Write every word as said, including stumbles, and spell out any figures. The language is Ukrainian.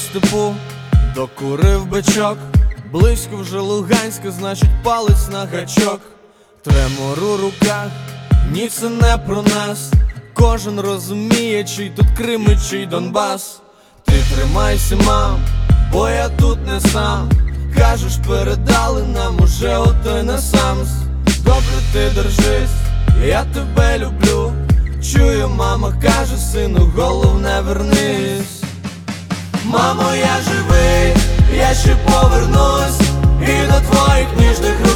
степу, докурив бичок. Близько вже Луганська, значить палець на гачок. Тремор у руках, ні, це не про нас. Кожен розуміє, чий тут Крим і чий Донбас. Ти тримайся, мам, бо я тут не сам. Кажеш, передали нам уже отой на самс. Добре, ти держись, я тебе люблю. Чую, мама каже, сину, головне вернись. Мамо, я живий, я ще повернусь і до твоїх ніжних рук